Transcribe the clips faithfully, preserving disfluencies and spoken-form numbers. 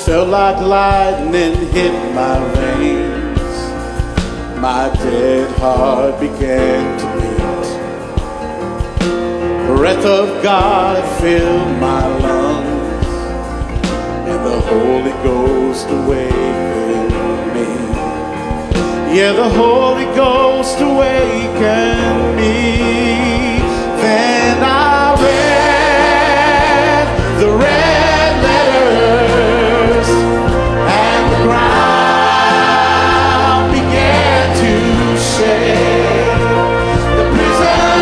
Felt like lightning hit my veins. My dead heart began to beat. Breath of God filled my lungs, and the Holy Ghost awakened me. Yeah, the Holy Ghost awakened me. Then I read the red letters, and the ground began to shake. The prison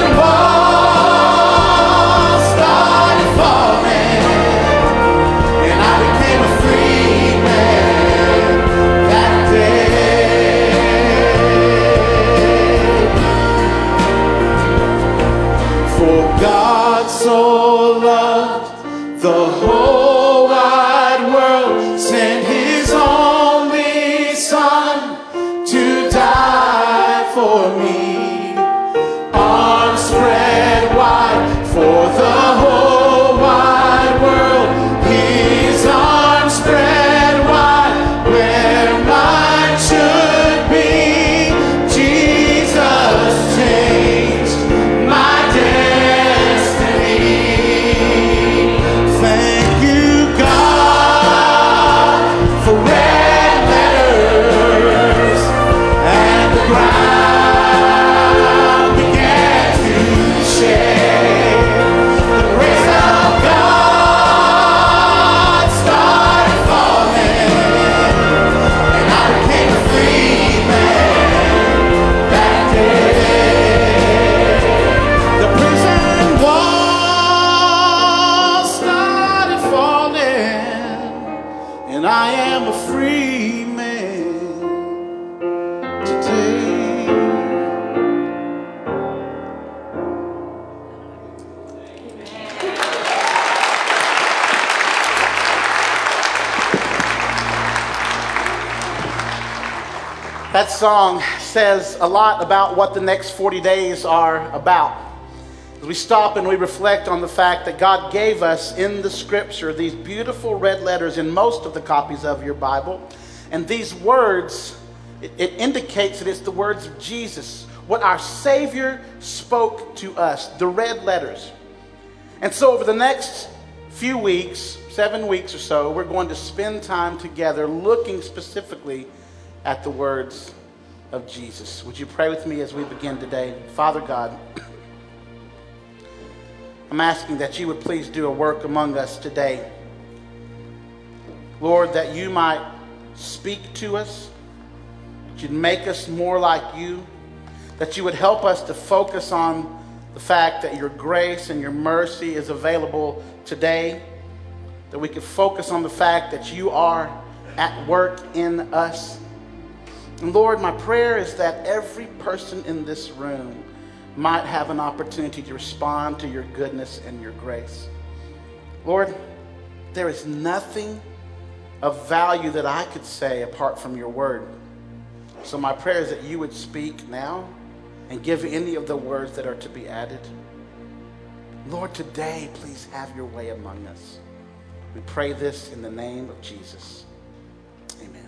walls started falling, and I became a free man that day. For God so loved the whole wide world, sent his only Son to die for me. Arms spread wide for the whole wide world. His arms spread wide where mine should be. Jesus changed my destiny. Thank you, God, for red letters, and the ground began to shake. The grace of God started falling, and I became a free man that day. The prison walls started falling, and I am a free man today. That song says a lot about what the next forty days are about. As we stop and we reflect on the fact that God gave us in the scripture these beautiful red letters in most of the copies of your Bible. And these words, it, it indicates that it's the words of Jesus, what our Savior spoke to us, the red letters. And so over the next few weeks, seven weeks or so, we're going to spend time together looking specifically at the words of Jesus. Would you pray with me as we begin today? Father God, I'm asking that you would please do a work among us today. Lord, that you might speak to us, that you'd make us more like you, that you would help us to focus on the fact that your grace and your mercy is available today, that we could focus on the fact that you are at work in us. And Lord, my prayer is that every person in this room might have an opportunity to respond to your goodness and your grace. Lord, there is nothing of value that I could say apart from your word. So my prayer is that you would speak now and give any of the words that are to be added. Lord, today, please have your way among us. We pray this in the name of Jesus. Amen.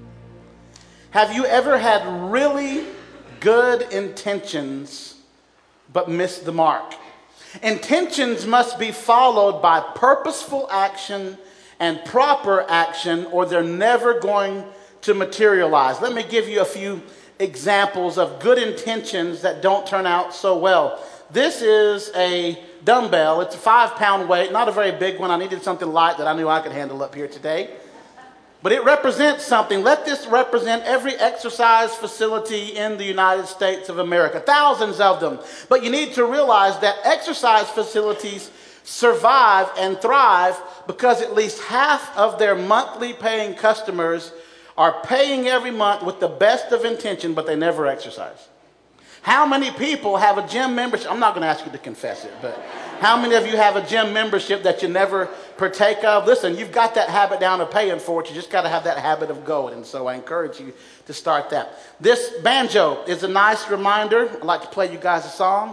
Have you ever had really good intentions but missed the mark? Intentions must be followed by purposeful action and proper action, or they're never going to materialize. Let me give you a few examples of good intentions that don't turn out so well. This is a dumbbell. It's a five pound weight, not a very big one. I needed something light that I knew I could handle up here today. But it represents something. Let this represent every exercise facility in the United States of America. Thousands of them. But you need to realize that exercise facilities survive and thrive because at least half of their monthly paying customers are paying every month with the best of intention, but they never exercise. How many people have a gym membership? I'm not going to ask you to confess it, but how many of you have a gym membership that you never partake of? Listen, you've got that habit down of paying for it. You just got to have that habit of going. And so I encourage you to start that. This banjo is a nice reminder. I'd like to play you guys a song.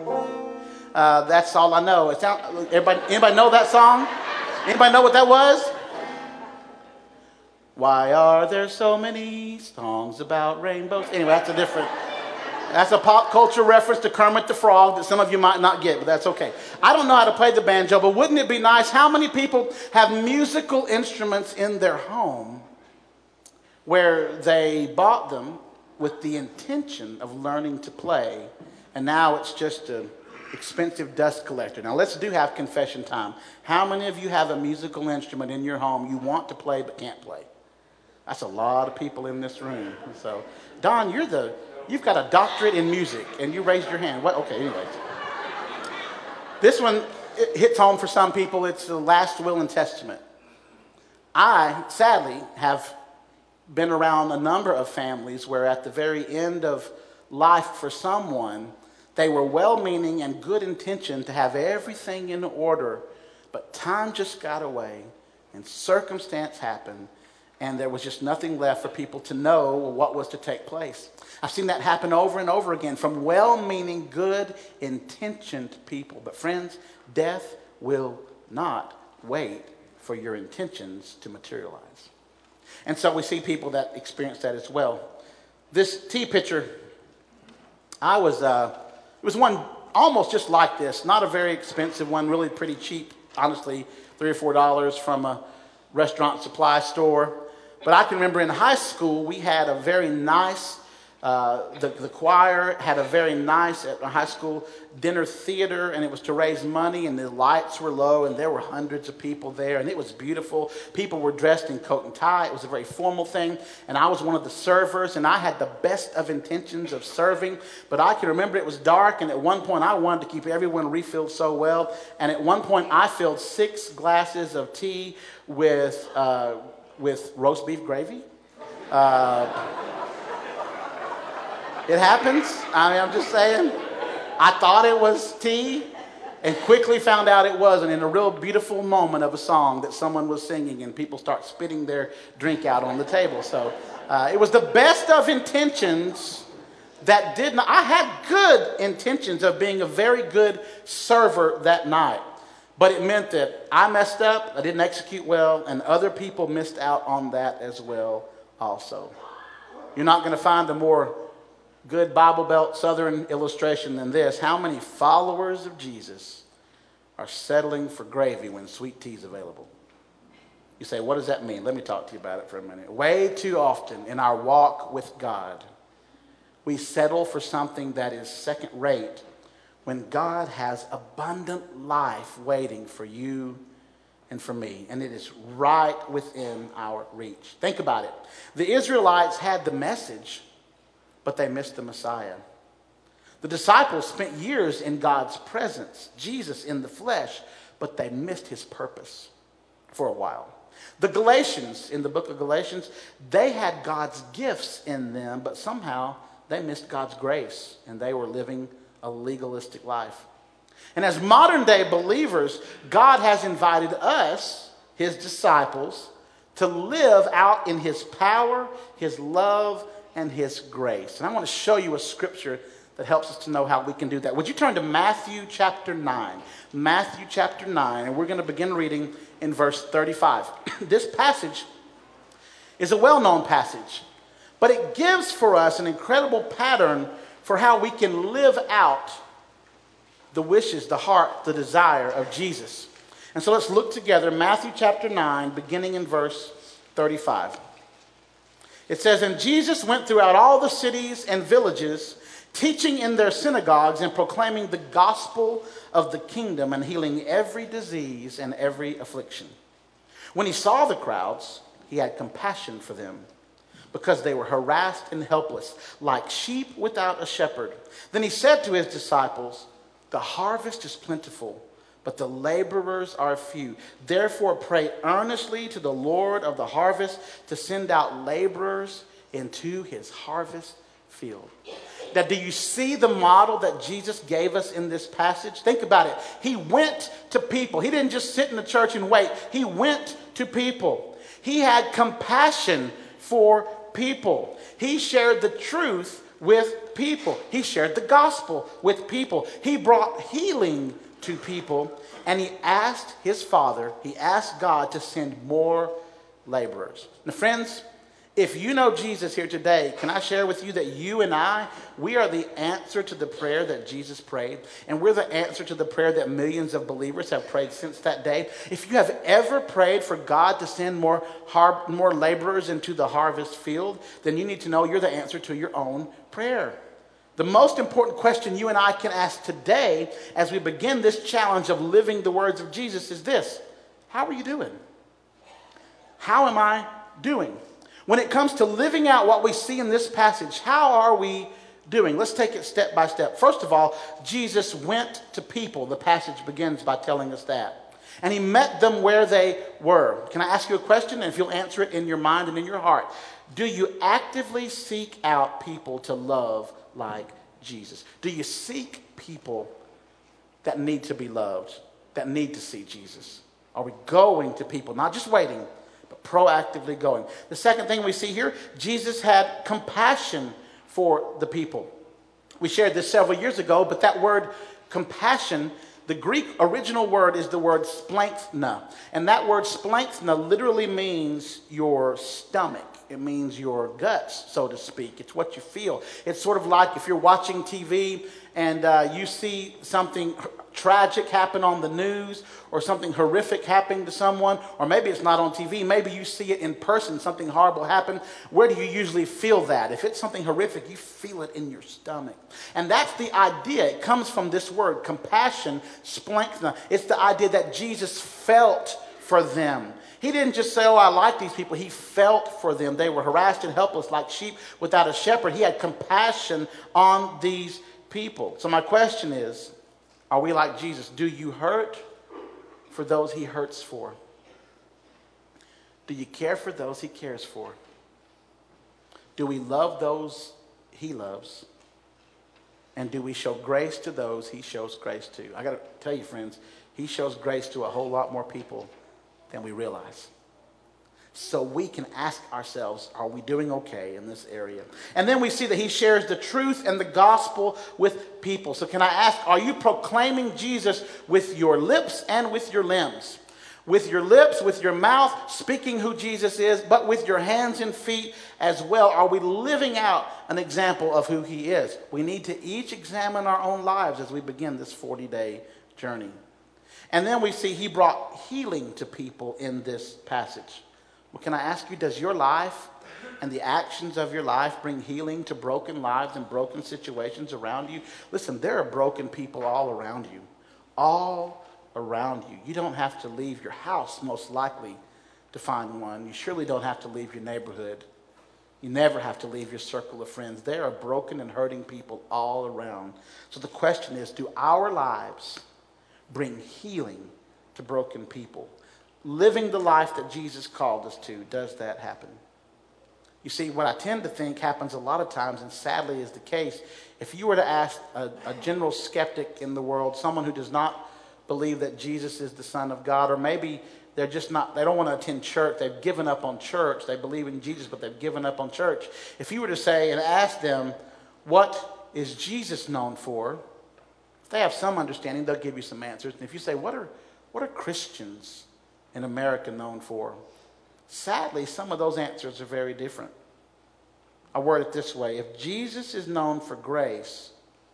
Uh, that's all I know. It sound, everybody, anybody know that song? Anybody know what that was? Why are there so many songs about rainbows? Anyway, that's a different, that's a pop culture reference to Kermit the Frog that some of you might not get, but that's okay. I don't know how to play the banjo, but wouldn't it be nice? How many people have musical instruments in their home where they bought them with the intention of learning to play, and now it's just an expensive dust collector? Now let's do have confession time. How many of you have a musical instrument in your home you want to play but can't play? That's a lot of people in this room. So, Don, you're the, you've got a doctorate in music, and you raised your hand. What? Okay, anyways. This one it hits home for some people. It's the last will and testament. I, sadly, have been around a number of families where at the very end of life for someone, they were well-meaning and good intention to have everything in order, but time just got away, and circumstance happened, and there was just nothing left for people to know what was to take place. I've seen that happen over and over again from well-meaning, good-intentioned people. But friends, death will not wait for your intentions to materialize. And so we see people that experience that as well. This tea pitcher, I was, uh, it was one almost just like this, not a very expensive one, really pretty cheap, honestly, three or four dollars from a restaurant supply store. But I can remember in high school, we had a very nice, uh, the, the choir had a very nice, at high school, dinner theater, and it was to raise money, and the lights were low, and there were hundreds of people there, and it was beautiful. People were dressed in coat and tie. It was a very formal thing, and I was one of the servers, and I had the best of intentions of serving, but I can remember it was dark, and at one point, I wanted to keep everyone refilled so well, and at one point, I filled six glasses of tea with... Uh, with roast beef gravy. Uh, it happens. I mean, I'm just saying. I thought it was tea and quickly found out it wasn't, in a real beautiful moment of a song that someone was singing, and people start spitting their drink out on the table. So uh, it was the best of intentions that did not... I had good intentions of being a very good server that night. But it meant that I messed up, I didn't execute well, and other people missed out on that as well also. You're not going to find a more good Bible Belt Southern illustration than this. How many followers of Jesus are settling for gravy when sweet tea is available? You say, what does that mean? Let me talk to you about it for a minute. Way too often in our walk with God, we settle for something that is second rate when God has abundant life waiting for you and for me, and it is right within our reach. Think about it. The Israelites had the message, but they missed the Messiah. The disciples spent years in God's presence, Jesus in the flesh, but they missed his purpose for a while. The Galatians, in the book of Galatians, they had God's gifts in them, but somehow they missed God's grace, and they were living a legalistic life. And as modern day believers, God has invited us, his disciples, to live out in his power, his love, and his grace. And I want to show you a scripture that helps us to know how we can do that. Would you turn to Matthew chapter nine? Matthew chapter nine, and we're going to begin reading in verse thirty-five. This passage is a well-known passage, but it gives for us an incredible pattern for how we can live out the wishes, the heart, the desire of Jesus. And so let's look together, Matthew chapter nine, beginning in verse thirty-five. It says, "And Jesus went throughout all the cities and villages, teaching in their synagogues and proclaiming the gospel of the kingdom and healing every disease and every affliction. When he saw the crowds, he had compassion for them, because they were harassed and helpless, like sheep without a shepherd. Then he said to his disciples, 'The harvest is plentiful, but the laborers are few. Therefore pray earnestly to the Lord of the harvest to send out laborers into his harvest field.'" Now, do you see the model that Jesus gave us in this passage? Think about it. He went to people. He didn't just sit in the church and wait. He went to people. He had compassion for people. He shared the truth with people. He shared the gospel with people. He brought healing to people, and he asked his Father, he asked God to send more laborers. Now, friends, if you know Jesus here today, can I share with you that you and I, we are the answer to the prayer that Jesus prayed, and we're the answer to the prayer that millions of believers have prayed since that day. If you have ever prayed for God to send more har- more laborers into the harvest field, then you need to know you're the answer to your own prayer. The most important question you and I can ask today as we begin this challenge of living the words of Jesus is this: how are you doing? How am I doing? When it comes to living out what we see in this passage, how are we doing? Let's take it step by step. First of all, Jesus went to people. The passage begins by telling us that. And he met them where they were. Can I ask you a question? And if you'll answer it in your mind and in your heart, do you actively seek out people to love like Jesus? Do you seek people that need to be loved, that need to see Jesus? Are we going to people, not just waiting, but proactively going? The second thing we see here, Jesus had compassion for the people. We shared this several years ago, but that word compassion, the Greek original word is the word splanchna. And that word splanchna literally means your stomach. It means your guts, so to speak. It's what you feel. It's sort of like if you're watching T V and uh, you see something tragic happen on the news, or something horrific happening to someone, or maybe it's not on T V, maybe you see it in person, something horrible happen. Where do you usually feel that? If it's something horrific, you feel it in your stomach. And that's the idea. It comes from this word, compassion, splanchna. It's the idea that Jesus felt for them. He didn't just say, oh, I like these people. He felt for them. They were harassed and helpless like sheep without a shepherd. He had compassion on these people. So my question is, are we like Jesus? Do you hurt for those he hurts for? Do you care for those he cares for? Do we love those he loves? And do we show grace to those he shows grace to? I got to tell you, friends, he shows grace to a whole lot more people than we realize. So we can ask ourselves, are we doing okay in this area? And then we see that he shares the truth and the gospel with people. So can I ask, are you proclaiming Jesus with your lips and with your limbs? With your lips, with your mouth, speaking who Jesus is, but with your hands and feet as well. Are we living out an example of who he is? We need to each examine our own lives as we begin this forty-day journey. And then we see he brought healing to people in this passage. Well, can I ask you, does your life and the actions of your life bring healing to broken lives and broken situations around you? Listen, there are broken people all around you. All around you. You don't have to leave your house, most likely, to find one. You surely don't have to leave your neighborhood. You never have to leave your circle of friends. There are broken and hurting people all around. So the question is, do our lives bring healing to broken people? Living the life that Jesus called us to, does that happen? You see, what I tend to think happens a lot of times, and sadly is the case, if you were to ask a, a general skeptic in the world, someone who does not believe that Jesus is the Son of God, or maybe they're just not, they don't want to attend church, they've given up on church, they believe in Jesus, but they've given up on church. If you were to say and ask them, what is Jesus known for? If they have some understanding, they'll give you some answers. And if you say, what are, what are Christians in America known for? Sadly, some of those answers are very different. I word it this way: if Jesus is known for grace,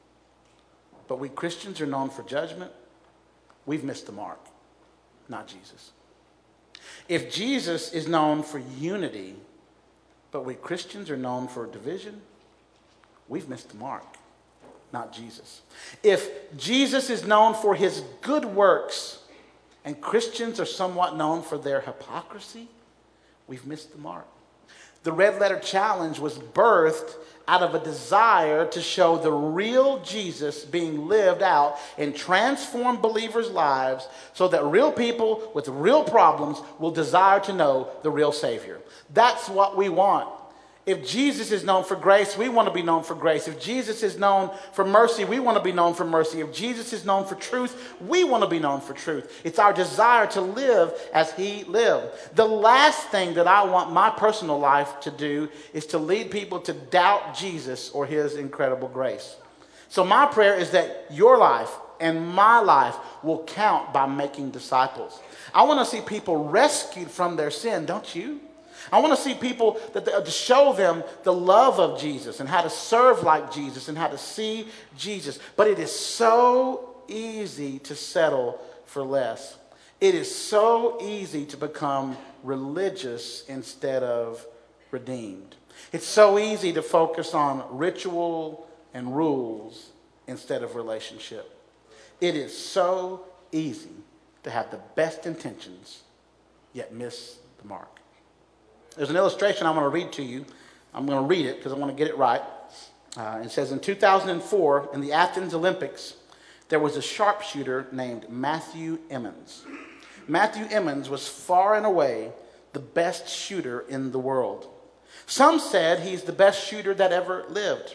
but we Christians are known for judgment, we've missed the mark, not Jesus. If Jesus is known for unity, but we Christians are known for division, we've missed the mark, not Jesus. If Jesus is known for his good works, and Christians are somewhat known for their hypocrisy, we've missed the mark. The Red Letter Challenge was birthed out of a desire to show the real Jesus being lived out in transformed believers' lives so that real people with real problems will desire to know the real Savior. That's what we want. If Jesus is known for grace, we want to be known for grace. If Jesus is known for mercy, we want to be known for mercy. If Jesus is known for truth, we want to be known for truth. It's our desire to live as he lived. The last thing that I want my personal life to do is to lead people to doubt Jesus or his incredible grace. So my prayer is that your life, and my life will count by making disciples. I want to see people rescued from their sin, don't you? I want to see people that to show them the love of Jesus and how to serve like Jesus and how to see Jesus. But it is so easy to settle for less. It is so easy to become religious instead of redeemed. It's so easy to focus on ritual and rules instead of relationship. It is so easy to have the best intentions yet miss the mark. There's an illustration I want to read to you. I'm going to read it because I want to get it right. Uh, it says, in two thousand four, in the Athens Olympics, there was a sharpshooter named Matthew Emmons. Matthew Emmons was far and away the best shooter in the world. Some said he's the best shooter that ever lived.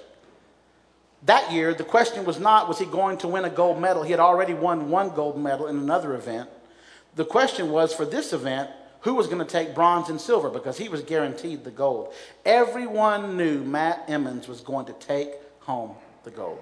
That year, the question was not, was he going to win a gold medal? He had already won one gold medal in another event. The question was, for this event, who was going to take bronze and silver, because he was guaranteed the gold. Everyone knew Matt Emmons was going to take home the gold.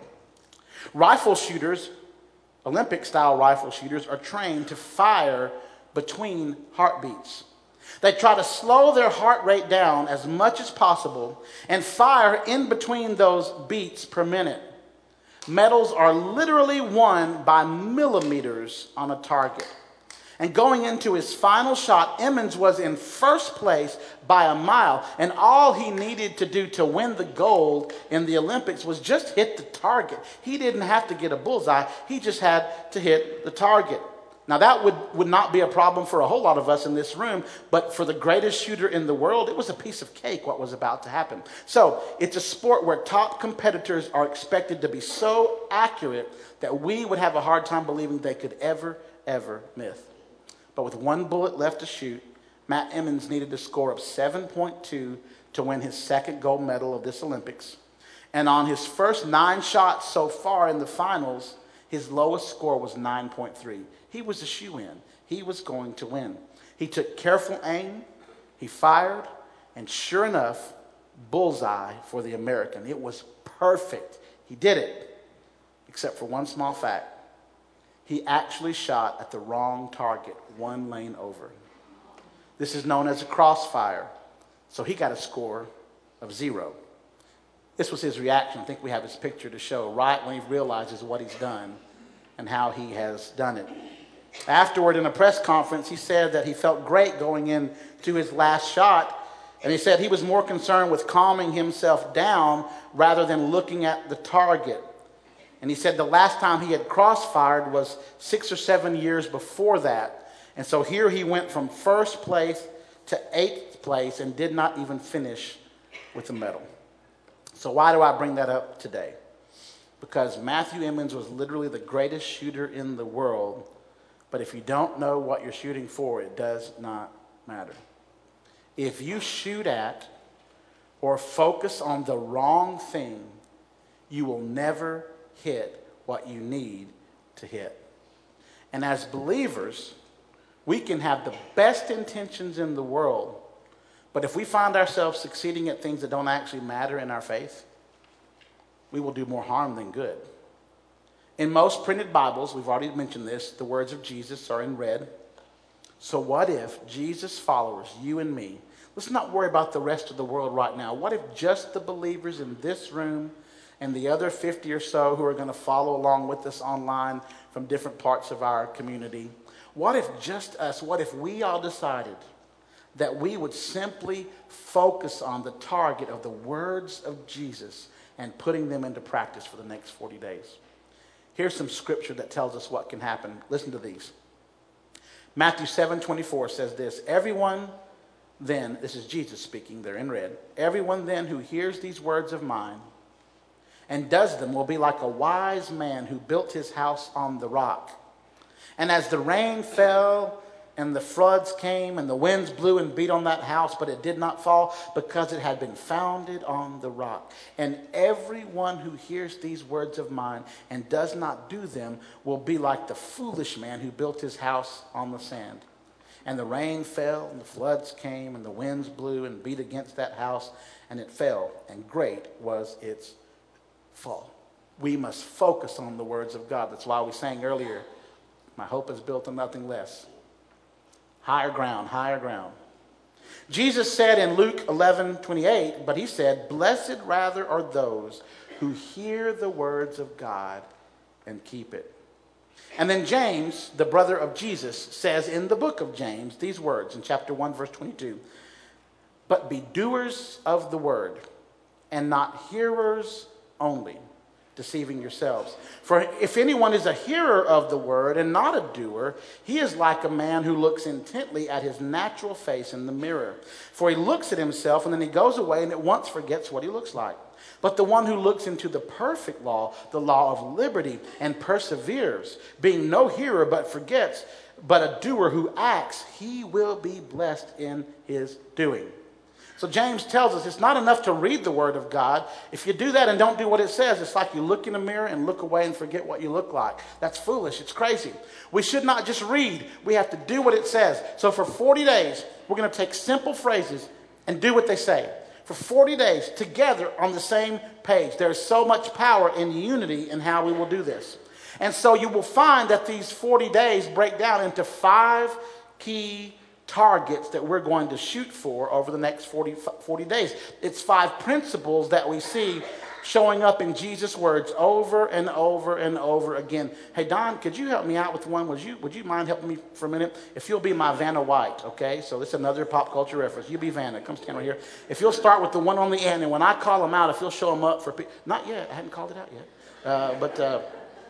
Rifle shooters, Olympic-style rifle shooters, are trained to fire between heartbeats. They try to slow their heart rate down as much as possible and fire in between those beats per minute. Medals are literally won by millimeters on a target. And going into his final shot, Emmons was in first place by a mile. And all he needed to do to win the gold in the Olympics was just hit the target. He didn't have to get a bullseye. He just had to hit the target. Now, that would, would not be a problem for a whole lot of us in this room. But for the greatest shooter in the world, it was a piece of cake what was about to happen. So it's a sport where top competitors are expected to be so accurate that we would have a hard time believing they could ever, ever miss. But with one bullet left to shoot, Matt Emmons needed a score of seven point two to win his second gold medal of this Olympics. And on his first nine shots so far in the finals, his lowest score was nine point three. He was a shoo-in. He was going to win. He took careful aim, he fired, and sure enough, bullseye for the American. It was perfect. He did it, except for one small fact. He actually shot at the wrong target, one lane over. This is known as a crossfire. So he got a score of zero. This was his reaction. I think we have his picture to show right when he realizes what he's done and how he has done it. Afterward, in a press conference, he said that he felt great going into his last shot. And he said he was more concerned with calming himself down rather than looking at the target. And he said the last time he had crossfired was six or seven years before that. And so here he went from first place to eighth place and did not even finish with a medal. So why do I bring that up today? Because Matthew Emmons was literally the greatest shooter in the world. But if you don't know what you're shooting for, it does not matter. If you shoot at or focus on the wrong thing, you will never hit what you need to hit. And as believers, we can have the best intentions in the world, but if we find ourselves succeeding at things that don't actually matter in our faith, we will do more harm than good. In most printed Bibles, we've already mentioned this, the words of Jesus are in red. So what if Jesus' followers, you and me, let's not worry about the rest of the world right now. What if just the believers in this room and the other fifty or so who are going to follow along with us online from different parts of our community, what if just us, what if we all decided that we would simply focus on the target of the words of Jesus and putting them into practice for the next forty days? Here's some scripture that tells us what can happen. Listen to these. Matthew seven twenty-four says this, everyone then, this is Jesus speaking, they're in red, everyone then who hears these words of mine and does them will be like a wise man who built his house on the rock. And as the rain fell and the floods came and the winds blew and beat on that house, but it did not fall because it had been founded on the rock. And everyone who hears these words of mine and does not do them will be like the foolish man who built his house on the sand. And the rain fell and the floods came and the winds blew and beat against that house and it fell, and great was its fall. we must focus on the words of God. That's why we sang earlier, my hope is built on nothing less. Higher ground, higher ground. Jesus said in Luke eleven twenty-eight, but he said, blessed rather are those who hear the words of God and keep it. And then James, the brother of Jesus, says in the book of James these words in chapter one, verse twenty-two, but be doers of the word and not hearers only, deceiving yourselves. For if anyone is a hearer of the word and not a doer, he is like a man who looks intently at his natural face in the mirror. For he looks at himself and then he goes away and at once forgets what he looks like. But the one who looks into the perfect law, the law of liberty, and perseveres, being no hearer but forgets, but a doer who acts, he will be blessed in his doing. So James tells us it's not enough to read the word of God. If you do that and don't do what it says, it's like you look in a mirror and look away and forget what you look like. That's foolish. It's crazy. We should not just read. We have to do what it says. So for forty days, we're going to take simple phrases and do what they say. For forty days together on the same page. There's so much power in unity in how we will do this. And so you will find that these forty days break down into five key targets that we're going to shoot for over the next forty, forty days. It's five principles that we see showing up in Jesus' words over and over and over again. Hey, Don, could you help me out with one? Would you would you mind helping me for a minute? If you'll be my Vanna White, okay? So this is another pop culture reference. You be Vanna. Come stand right here. If you'll start with the one on the end, and when I call them out, if you'll show them up for people. Not yet. I hadn't called it out yet. Uh, but uh,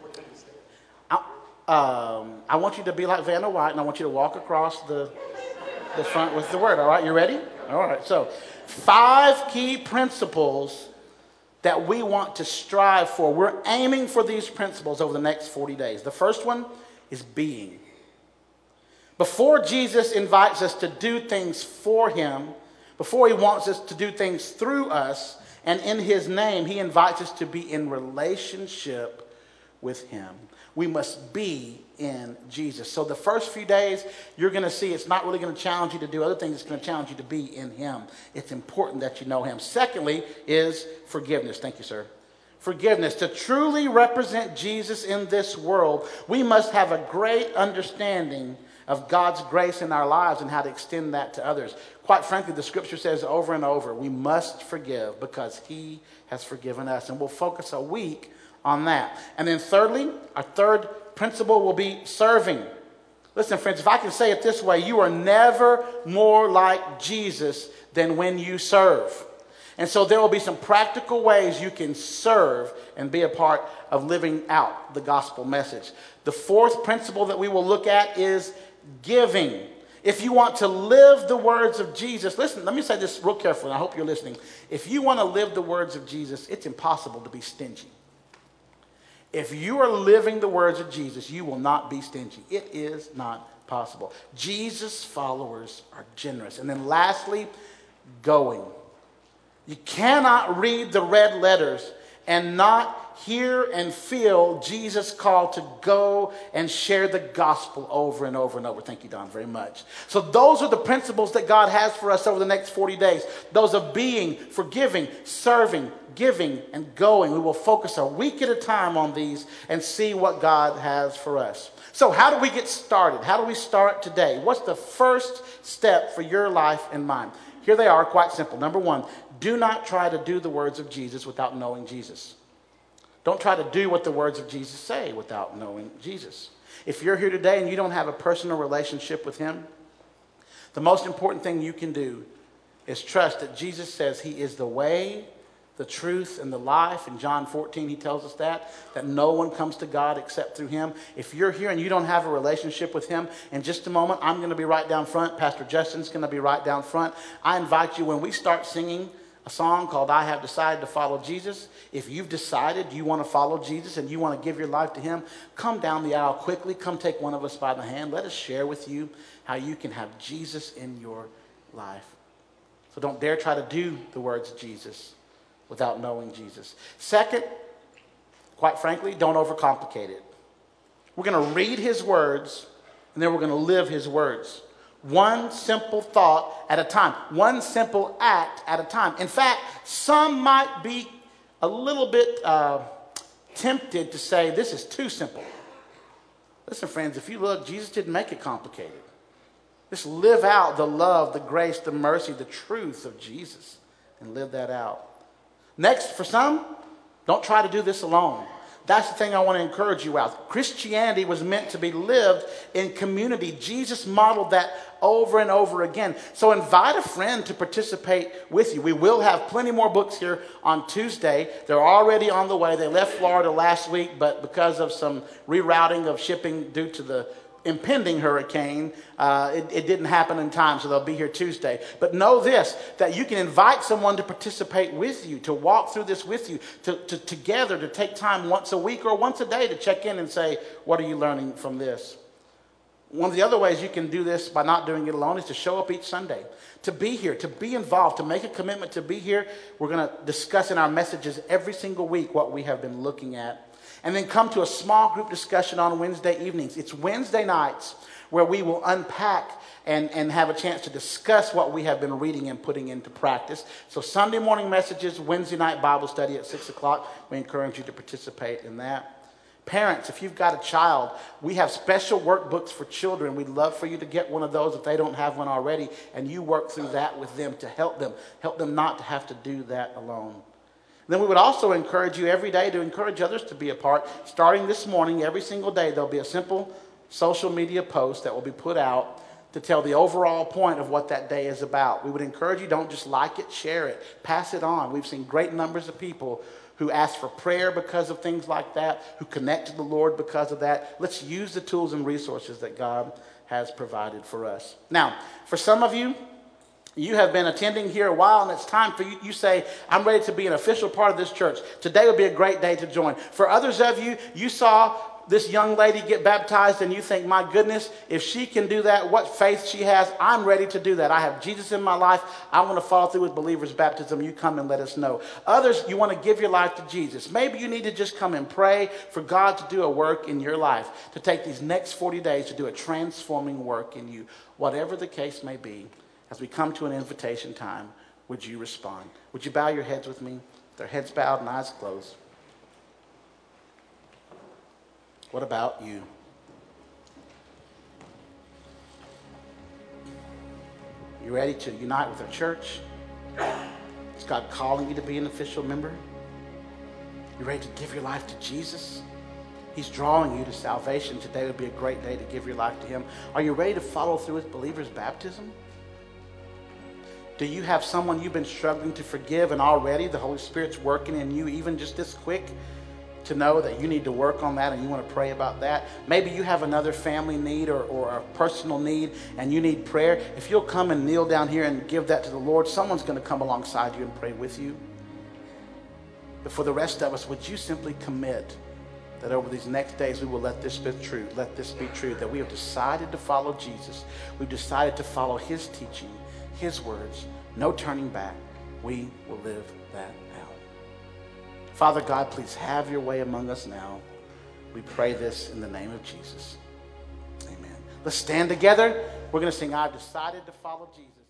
I, um, I want you to be like Vanna White, and I want you to walk across the... the front with the word. All right, you ready? All right, so five key principles that we want to strive for. We're aiming for these principles over the next forty days. The first one is being. Before Jesus invites us to do things for him, before he wants us to do things through us, and in his name, he invites us to be in relationship with him. We must be in Jesus. So the first few days, you're going to see it's not really going to challenge you to do other things. It's going to challenge you to be in him. It's important that you know him. Secondly is forgiveness. Thank you, sir. Forgiveness. To truly represent Jesus in this world, we must have a great understanding of God's grace in our lives and how to extend that to others. Quite frankly, the scripture says over and over, we must forgive because he has forgiven us. And we'll focus a week on that. And then thirdly, our third principle will be serving. Listen, friends, if I can say it this way, you are never more like Jesus than when you serve. And so there will be some practical ways you can serve and be a part of living out the gospel message. The fourth principle that we will look at is giving. If you want to live the words of Jesus, listen, let me say this real carefully, and I hope you're listening. If you want to live the words of Jesus, it's impossible to be stingy. If you are living the words of Jesus, you will not be stingy. It is not possible. Jesus' followers are generous. And then lastly, going. You cannot read the red letters and not hear and feel Jesus' call to go and share the gospel over and over and over. Thank you, Don, very much. So those are the principles that God has for us over the next forty days. Those of being, forgiving, serving, giving, and going. We will focus a week at a time on these and see what God has for us. So how do we get started? How do we start today? What's the first step for your life and mine? Here they are, quite simple. Number one, do not try to do the words of Jesus without knowing Jesus. Don't try to do what the words of Jesus say without knowing Jesus. If you're here today and you don't have a personal relationship with him, the most important thing you can do is trust that Jesus says he is the way, the truth, and the life. In John fourteen, he tells us that, that no one comes to God except through him. If you're here and you don't have a relationship with him, in just a moment, I'm going to be right down front. Pastor Justin's going to be right down front. I invite you, when we start singing a song called I Have Decided to Follow Jesus, if you've decided you want to follow Jesus and you want to give your life to him, come down the aisle quickly. Come take one of us by the hand. Let us share with you how you can have Jesus in your life. So don't dare try to do the words of Jesus without knowing Jesus. Second, quite frankly, don't overcomplicate it. We're going to read his words, and then we're going to live his words. One simple thought at a time. One simple act at a time. In fact, some might be a little bit uh, tempted to say, this is too simple. Listen, friends, if you look, Jesus didn't make it complicated. Just live out the love, the grace, the mercy, the truth of Jesus, and live that out. Next, for some, don't try to do this alone. That's the thing I want to encourage you out. Christianity was meant to be lived in community. Jesus modeled that over and over again. So invite a friend to participate with you. We will have plenty more books here on Tuesday. They're already on the way. They left Florida last week, but because of some rerouting of shipping due to the impending hurricane, uh, it, it didn't happen in time, so they'll be here Tuesday. But know this, that you can invite someone to participate with you, to walk through this with you, to, to together, to take time once a week or once a day to check in and say, what are you learning from this? One of the other ways you can do this by not doing it alone is to show up each Sunday, to be here, to be involved, to make a commitment to be here. We're going to discuss in our messages every single week what we have been looking at. And then come to a small group discussion on Wednesday evenings. It's Wednesday nights where we will unpack and, and have a chance to discuss what we have been reading and putting into practice. So Sunday morning messages, Wednesday night Bible study at six o'clock. We encourage you to participate in that. Parents, if you've got a child, we have special workbooks for children. We'd love for you to get one of those if they don't have one already, and you work through that with them to help them, help them not to have to do that alone. Then we would also encourage you every day to encourage others to be a part. Starting this morning, every single day, there'll be a simple social media post that will be put out to tell the overall point of what that day is about. We would encourage you, don't just like it, share it, pass it on. We've seen great numbers of people who ask for prayer because of things like that, who connect to the Lord because of that. Let's use the tools and resources that God has provided for us. Now, for some of you, you have been attending here a while, and it's time for you. You say, I'm ready to be an official part of this church. Today would be a great day to join. For others of you, you saw this young lady get baptized, and you think, my goodness, if she can do that, what faith she has, I'm ready to do that. I have Jesus in my life. I want to follow through with believers' baptism. You come and let us know. Others, you want to give your life to Jesus. Maybe you need to just come and pray for God to do a work in your life, to take these next forty days to do a transforming work in you. Whatever the case may be, as we come to an invitation time, would you respond? Would you bow your heads with me? Their heads bowed and eyes closed. What about you? You ready to unite with our church? Is God calling you to be an official member? You ready to give your life to Jesus? He's drawing you to salvation. Today would be a great day to give your life to him. Are you ready to follow through with believers' baptism? Do you have someone you've been struggling to forgive, and already the Holy Spirit's working in you even just this quick to know that you need to work on that and you want to pray about that? Maybe you have another family need or, or a personal need and you need prayer. If you'll come and kneel down here and give that to the Lord, someone's going to come alongside you and pray with you. But for the rest of us, would you simply commit that over these next days we will let this be true, let this be true, that we have decided to follow Jesus. We've decided to follow his teaching, his words, no turning back. We will live that out. Father God, please have your way among us now. We pray this in the name of Jesus. Amen. Let's stand together. We're going to sing, I've decided to follow Jesus.